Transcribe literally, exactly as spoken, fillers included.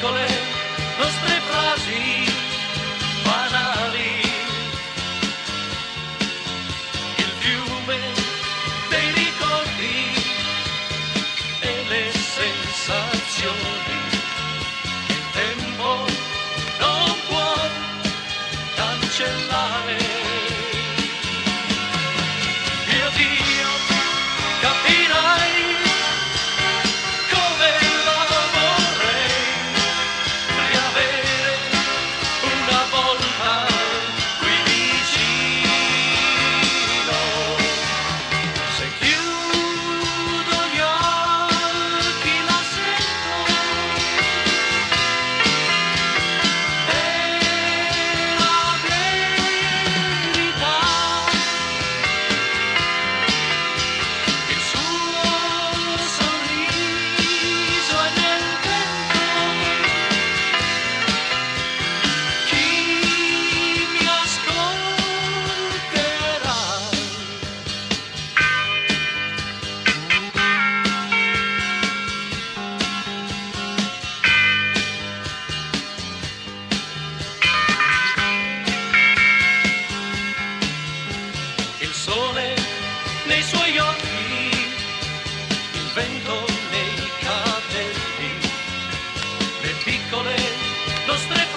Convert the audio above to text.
piccole nostre frasi banali, il fiume dei ricordi e le sensazioni, il tempo non può cancellare. Dio Dio, capirai come la vorrei riavere una volta qui vicino. Se chiudo gli occhi la sento e la verità, il suo sorriso è nel vento. Chi mi ascolterà? Il sole nei suoi occhi, il vento nei capelli, le piccole nostre